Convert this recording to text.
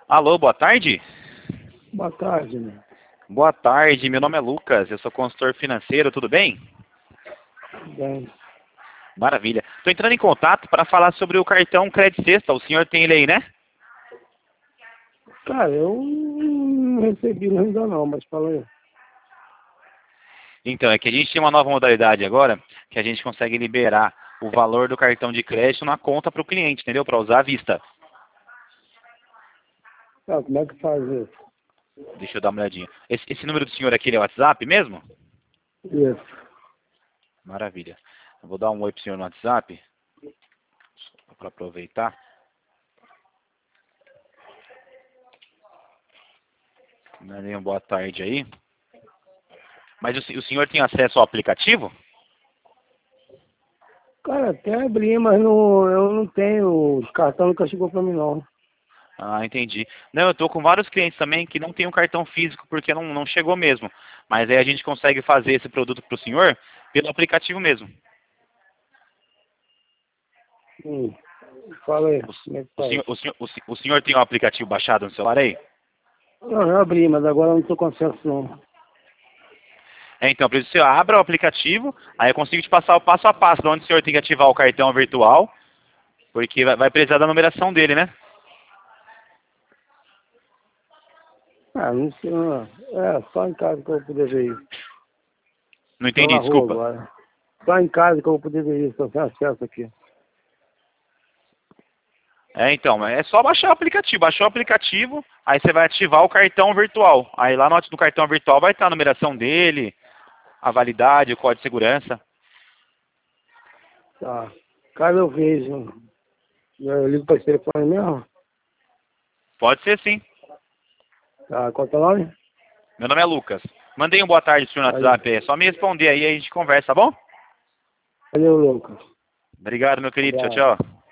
Alô, boa tarde? Boa tarde, né? Boa tarde, meu nome é Lucas, eu sou consultor financeiro, tudo bem? Bem, Maravilha. Estou entrando em contato para falar sobre o cartão Credit Sexta, o senhor tem ele aí, né? cara, eu não recebi ainda não, mas fala aí. Então, é que a gente tem uma nova modalidade agora, que a gente consegue liberar o valor do cartão de crédito na conta para o cliente, entendeu? Para usar à vista. Ah, como é que faz isso? Deixa eu dar uma olhadinha. Esse número do senhor aqui ele é o WhatsApp mesmo? Isso. Maravilha. Eu vou dar um oi pro senhor no WhatsApp, para aproveitar. Mandei uma boa tarde aí. Mas o senhor tem acesso ao aplicativo? Cara, até abri, mas não, eu não tenho, o cartão nunca chegou pra mim não. Ah, entendi. Não, eu estou com vários clientes também que não tem um cartão físico porque não chegou mesmo. Mas aí a gente consegue fazer esse produto para o senhor pelo aplicativo mesmo. Hum, fala aí, O, como é que o faz? senhor, o, senhor, o senhor tem o aplicativo baixado no celular aí? Não, eu abri, mas agora eu não tô com acesso não. É, então, por isso você abra o aplicativo, aí eu consigo te passar o passo a passo de onde o senhor tem que ativar o cartão virtual, porque vai precisar da numeração dele, né? Ah, não sei, não. É, só em casa que eu vou poder ver isso. Não Tô entendi, na rua desculpa. agora. Só em casa que eu vou poder ver isso, tô sem acesso aqui. É, então, é só baixar o aplicativo. Baixou o aplicativo, aí você vai ativar o cartão virtual. Aí lá no cartão virtual vai estar a numeração dele, a validade, o código de segurança. Tá. Caso eu vejo, eu ligo pra esse telefone mesmo? Pode ser sim. Tá, qual é o teu nome? Meu nome é Lucas. Mandei um boa tarde pro senhor no Valeu, WhatsApp. É só me responder aí e a gente conversa, tá bom? valeu, Lucas. Obrigado, meu querido. Tchau, Abraço. tchau.